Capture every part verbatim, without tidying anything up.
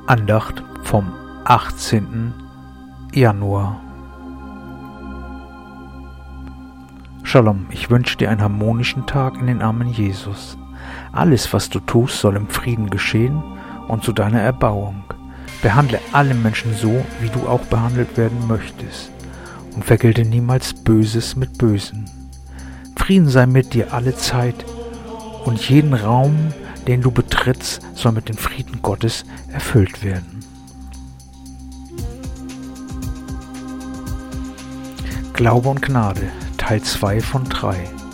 Andacht vom achtzehnten Januar. Shalom, ich wünsche dir einen harmonischen Tag in den Armen Jesus. Alles, was du tust, soll im Frieden geschehen und zu deiner Erbauung. Behandle alle Menschen so, wie du auch behandelt werden möchtest, und vergelte niemals Böses mit Bösen. Frieden sei mit dir alle Zeit, und jeden Raum, den du betrittst, soll mit dem Frieden Gottes erfüllt werden. Glaube und Gnade, Teil zwei von drei.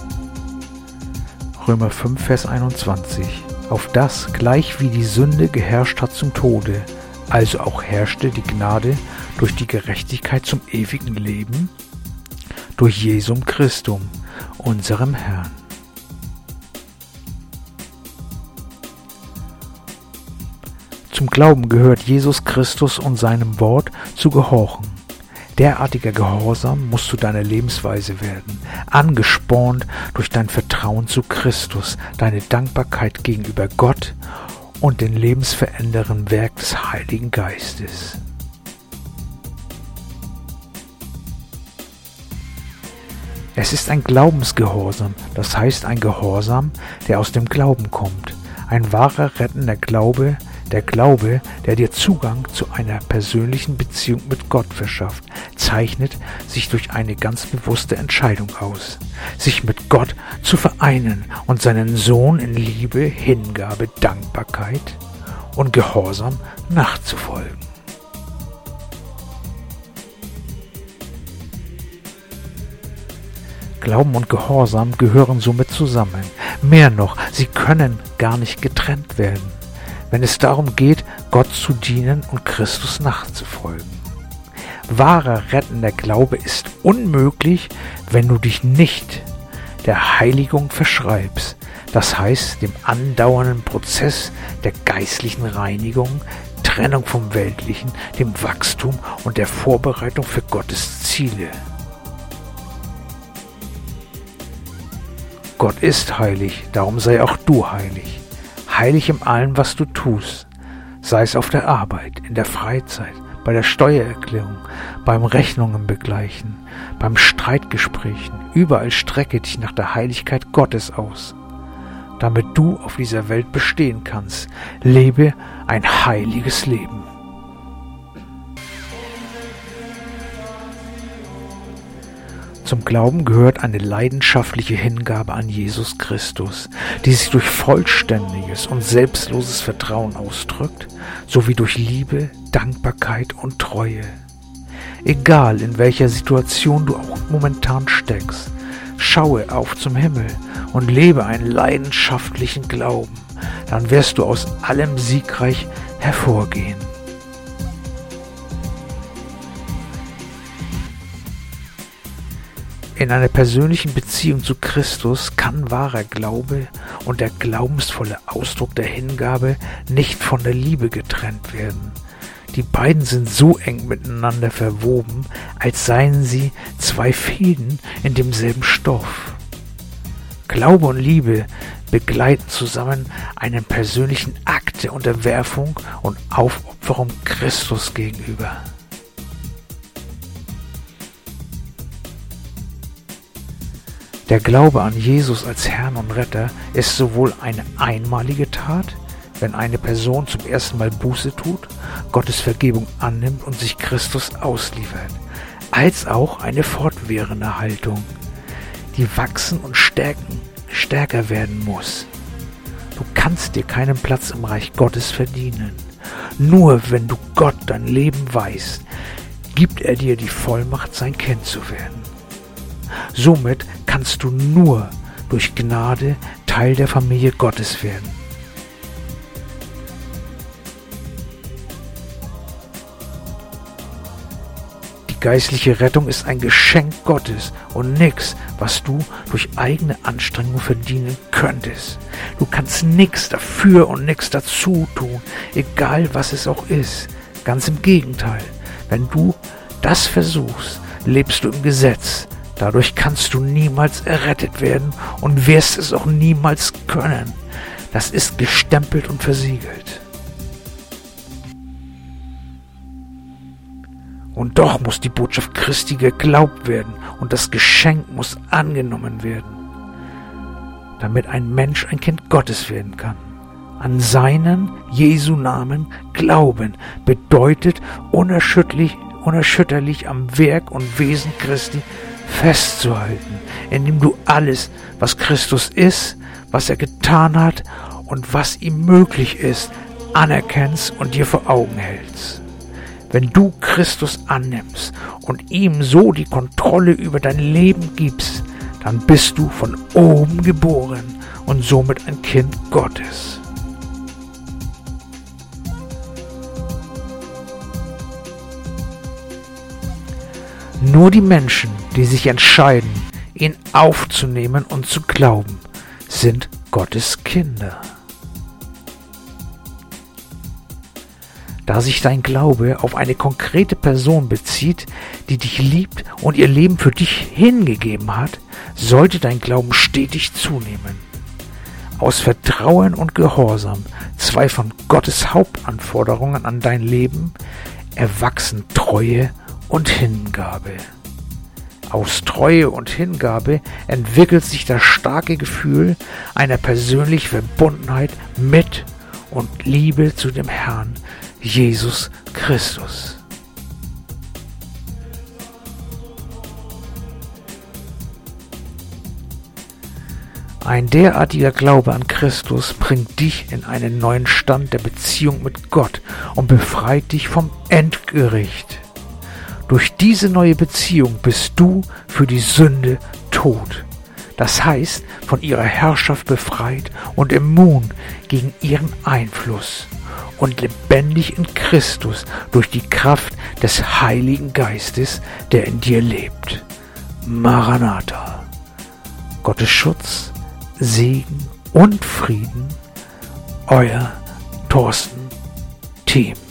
Römer fünf, Vers einundzwanzig. Auf das, gleich wie die Sünde geherrscht hat zum Tode, also auch herrschte die Gnade durch die Gerechtigkeit zum ewigen Leben, durch Jesum Christum, unserem Herrn. Zum Glauben gehört Jesus Christus und seinem Wort zu gehorchen. Derartiger Gehorsam muss zu deiner Lebensweise werden, angespornt durch dein Vertrauen zu Christus, deine Dankbarkeit gegenüber Gott und dem lebensverändernden Werk des Heiligen Geistes. Es ist ein Glaubensgehorsam, das heißt ein Gehorsam, der aus dem Glauben kommt. Ein wahrer rettender Glaube, der Glaube, der dir Zugang zu einer persönlichen Beziehung mit Gott verschafft, zeichnet sich durch eine ganz bewusste Entscheidung aus, sich mit Gott zu vereinen und seinen Sohn in Liebe, Hingabe, Dankbarkeit und Gehorsam nachzufolgen. Glauben und Gehorsam gehören somit zusammen. Mehr noch, sie können gar nicht getrennt werden, wenn es darum geht, Gott zu dienen und Christus nachzufolgen. Wahrer rettender Glaube ist unmöglich, wenn du dich nicht der Heiligung verschreibst, das heißt dem andauernden Prozess der geistlichen Reinigung, Trennung vom Weltlichen, dem Wachstum und der Vorbereitung für Gottes Ziele. Gott ist heilig, darum sei auch du heilig. Heilig in allem, was du tust, sei es auf der Arbeit, in der Freizeit, bei der Steuererklärung, beim Rechnungen begleichen, beim Streitgesprächen. Überall strecke dich nach der Heiligkeit Gottes aus, damit du auf dieser Welt bestehen kannst. Lebe ein heiliges Leben. Zum Glauben gehört eine leidenschaftliche Hingabe an Jesus Christus, die sich durch vollständiges und selbstloses Vertrauen ausdrückt, sowie durch Liebe, Dankbarkeit und Treue. Egal in welcher Situation du auch momentan steckst, schaue auf zum Himmel und lebe einen leidenschaftlichen Glauben, dann wirst du aus allem siegreich hervorgehen. In einer persönlichen Beziehung zu Christus kann wahrer Glaube und der glaubensvolle Ausdruck der Hingabe nicht von der Liebe getrennt werden. Die beiden sind so eng miteinander verwoben, als seien sie zwei Fäden in demselben Stoff. Glaube und Liebe begleiten zusammen einen persönlichen Akt der Unterwerfung und Aufopferung Christus gegenüber. Der Glaube an Jesus als Herrn und Retter ist sowohl eine einmalige Tat, wenn eine Person zum ersten Mal Buße tut, Gottes Vergebung annimmt und sich Christus ausliefert, als auch eine fortwährende Haltung, die wachsen und stärken, stärker werden muss. Du kannst dir keinen Platz im Reich Gottes verdienen. Nur wenn du Gott dein Leben weißt, gibt er dir die Vollmacht, sein Kind zu werden. Somit kannst du nur durch Gnade Teil der Familie Gottes werden. Die geistliche Rettung ist ein Geschenk Gottes und nichts, was du durch eigene Anstrengung verdienen könntest. Du kannst nichts dafür und nichts dazu tun, egal was es auch ist. Ganz im Gegenteil, wenn du das versuchst, lebst du im Gesetz. Dadurch kannst du niemals errettet werden und wirst es auch niemals können. Das ist gestempelt und versiegelt. Und doch muss die Botschaft Christi geglaubt werden und das Geschenk muss angenommen werden, damit ein Mensch ein Kind Gottes werden kann. An seinen Jesu Namen glauben bedeutet unerschütterlich, unerschütterlich am Werk und Wesen Christi festzuhalten, indem du alles, was Christus ist, was er getan hat und was ihm möglich ist, anerkennst und dir vor Augen hältst. Wenn du Christus annimmst und ihm so die Kontrolle über dein Leben gibst, dann bist du von oben geboren und somit ein Kind Gottes. Nur die Menschen, die sich entscheiden, ihn aufzunehmen und zu glauben, sind Gottes Kinder. Da sich dein Glaube auf eine konkrete Person bezieht, die dich liebt und ihr Leben für dich hingegeben hat, sollte dein Glauben stetig zunehmen. Aus Vertrauen und Gehorsam, zwei von Gottes Hauptanforderungen an dein Leben, erwachsen Treue und Hingabe. Aus Treue und Hingabe entwickelt sich das starke Gefühl einer persönlichen Verbundenheit mit und Liebe zu dem Herrn Jesus Christus. Ein derartiger Glaube an Christus bringt dich in einen neuen Stand der Beziehung mit Gott und befreit dich vom Endgericht. Durch diese neue Beziehung bist du für die Sünde tot. Das heißt, von ihrer Herrschaft befreit und immun gegen ihren Einfluss und lebendig in Christus durch die Kraft des Heiligen Geistes, der in dir lebt. Maranatha. Gottes Schutz, Segen und Frieden. Euer Thorsten Thieme.